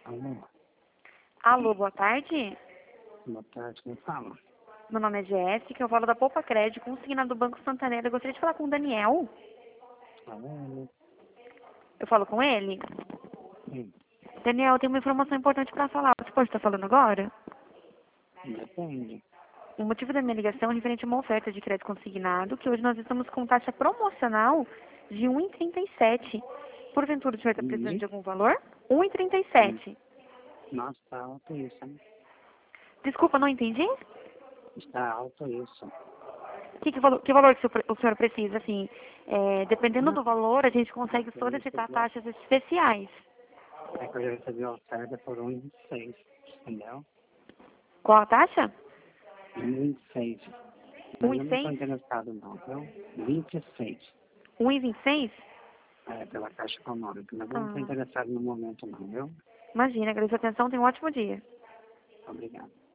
Alô, Alô, boa tarde. boa tarde, quem fala? Meu nome é Jéssica, eu falo da Poupa Crédito, consignado do Banco Santander. Eu gostaria de falar com o Daniel. Alô, Eu falo com ele? sim, Daniel, eu tenho uma informação importante para falar. Você pode estar falando agora? depende. O motivo da minha ligação é referente a uma oferta de crédito consignado, que hoje nós estamos com taxa promocional de 1,37. Porventura o senhor está precisando E, de algum valor? hum, 1,37. nossa, está alto isso, hein? Desculpa, não entendi? Está alto isso. Que valor que o senhor precisa? Assim, dependendo Não, do valor, a gente consegue eu solicitar recebi, taxas especiais. é que eu já recebi a oferta por 1,26, entendeu? Qual a taxa? 1,26. Mas eu não estou 1,6? interessado não, viu? 26. 1,26? É, pela Caixa Econômica, mas eu não estou Ah, interessado no momento não, viu? imagina, agradeço a atenção, tenha um ótimo dia. Obrigado.